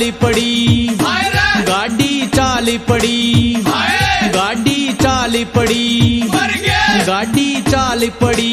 चाली पड़ी, गाड़ी चाली पड़ी, गाड़ी चाली पड़ी, गाड़ी चाली पड़ी।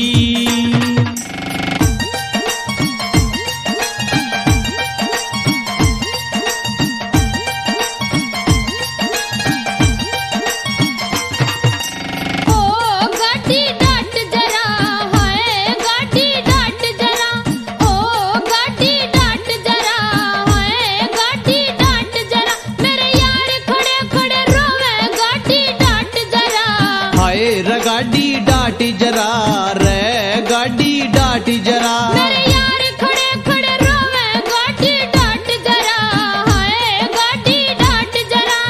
गाड़ी डाटी जरा रे, गाड़ी डाटी जरा, मेरे यार खड़े खड़े रोवे गाड़ी डाट जरा, हाय गाड़ी डाट जरा।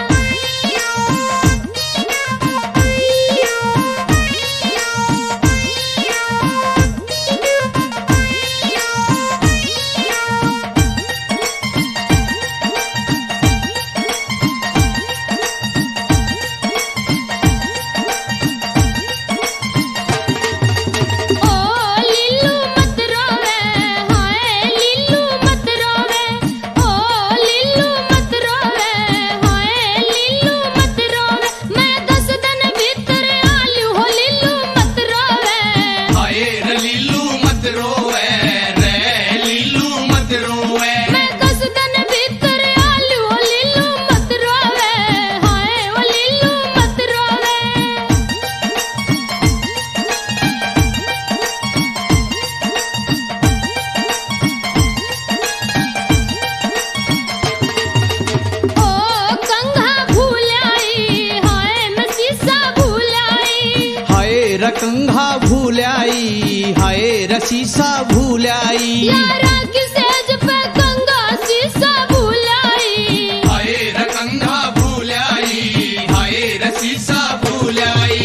रकंघा भूलाई, हाय रसीसा भूलाई, यारा की सेज पे कंघा शीशा भूलाई, हाय रकंघा भूलाई, हाय रसीसा भूलाई।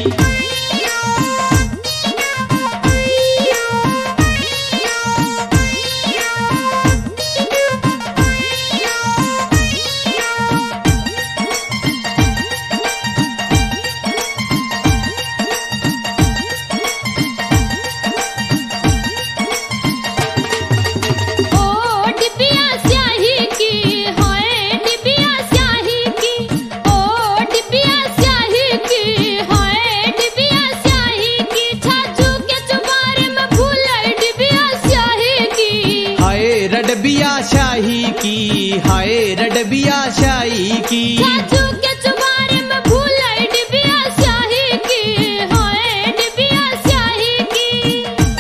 रडबिया शाही की, हाय रडबिया शाही की, छाछू के चुबारे में भूलाई डिबिया शाही की, हाय डिबिया शाही की।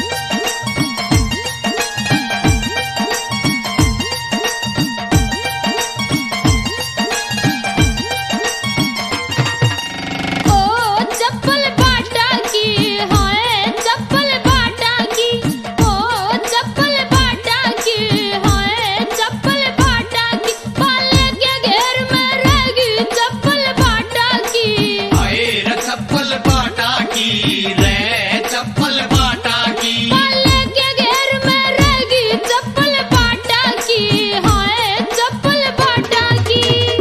ओ चप्पल बाटा की, हाय चप्पल बाटा की, ओ चप्पल बाटा की, चप्पल बाटा की, पाले के घेर में रहेगी चप्पल बाटा की, हाय रे चप्पल बाटा की, रे चप्पल बाटा की, पाले के घेर में रहेगी चप्पल बाटा की, हाय चप्पल बाटा की।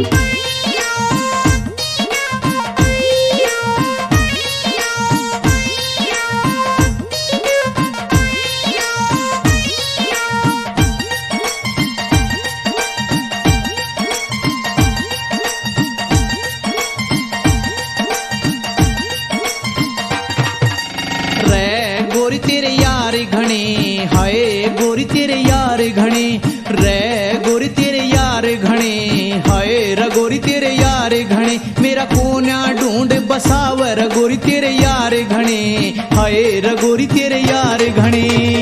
गोरी तेरे यार घने, हाय गोरी तेरे यार घने, रे गोरी तेरे यार घने, हाय रे गोरी तेरे यार घने, मेरा कोना ढूंढ बसावर गोरी तेरे यार घने, हाय रे गोरी तेरे यार घने।